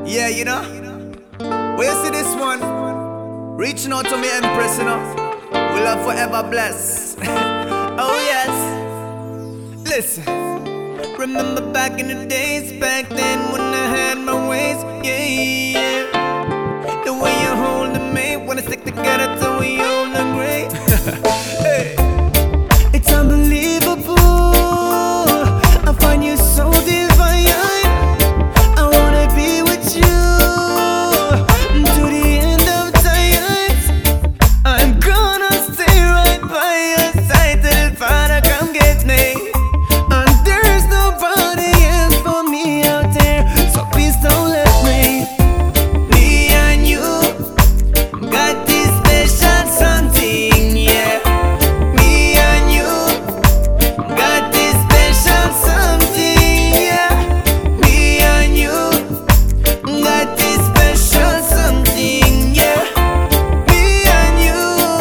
Yeah, you know. Where you see this one? Reaching out to me, Empress, you know. We love forever bless. Oh yes. Listen. Remember back in the days, back then when I had my ways. Yeah, yeah. The way you hold me, wanna stick together till we own the grave. Hey. It's unbelievable. I find you so divine. I wanna be with you to the end of time. I'm gonna stay right by your side till the Father come get me. And there's nobody else for me out there, so please don't let me. Me and you got this special something, yeah. Me and you got this special something, yeah. Me and you got this special something, yeah. Me and you,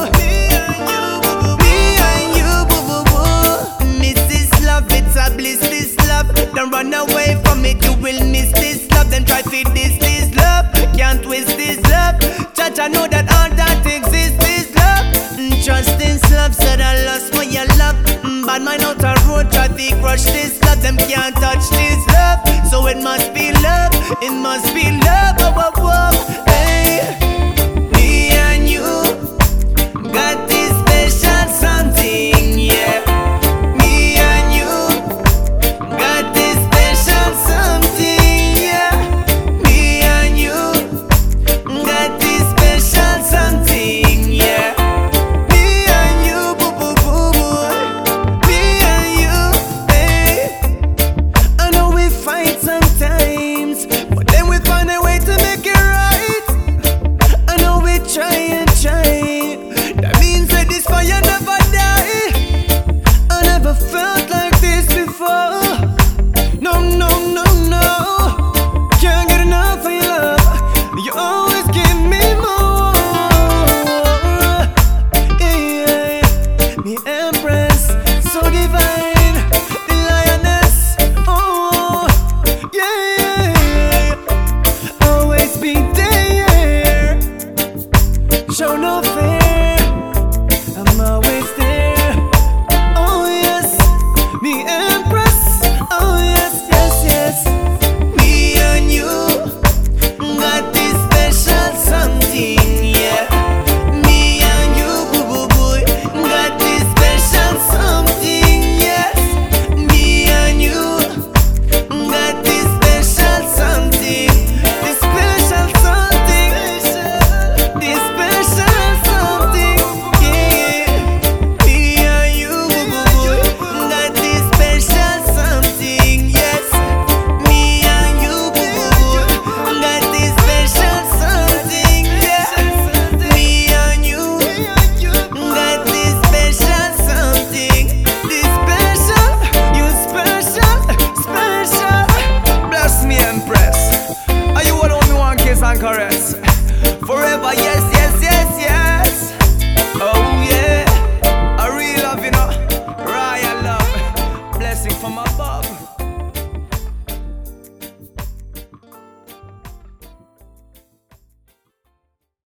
me and you, boo boo boo. Miss this love, it's a bliss, this love. Don't run away from it, you will miss this love. Then try to feed this love, can't twist this love. Judge, I know that all that exists is love. Trust this love, said I lost my love. Bad mind out a road, try to crush this love. Them can't touch this love, so it must be love, it must be love. Oh, oh, oh.